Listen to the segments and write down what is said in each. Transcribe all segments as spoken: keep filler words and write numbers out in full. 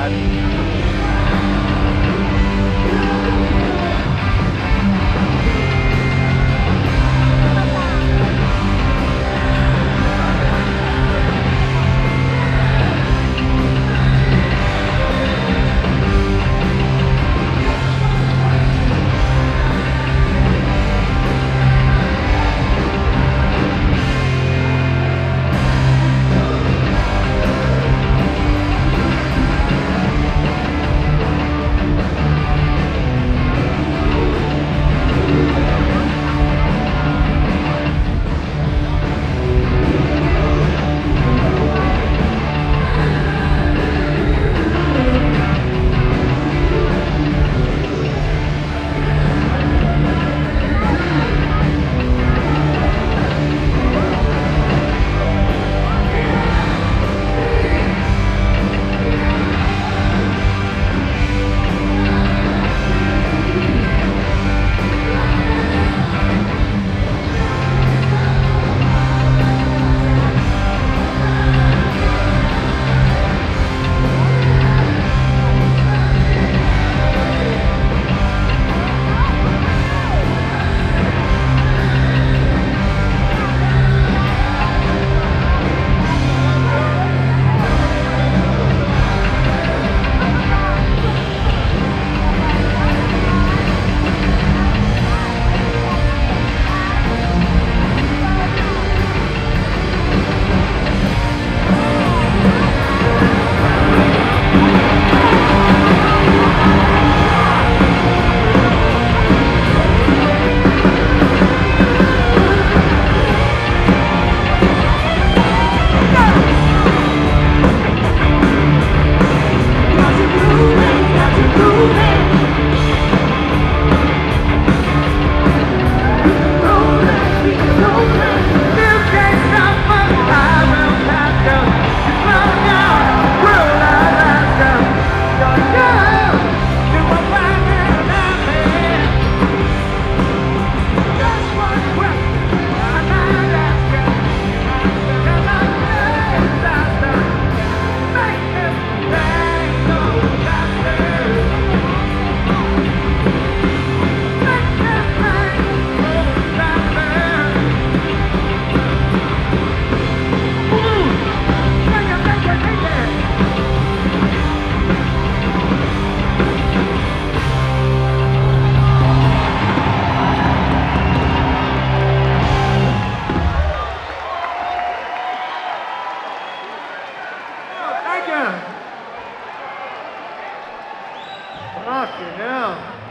Fucking hell.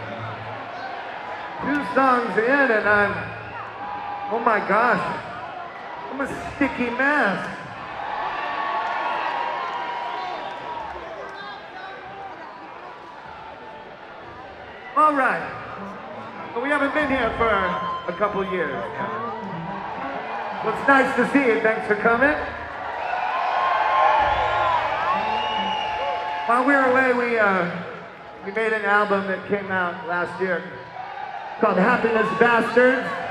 Two songs in and I'm, oh my gosh, I'm a sticky mess. All right. Well, we haven't been here for a couple years. Well, it's nice to see you. Thanks for coming. While we were away, we, uh, we made an album that came out last year called Happiness Bastards.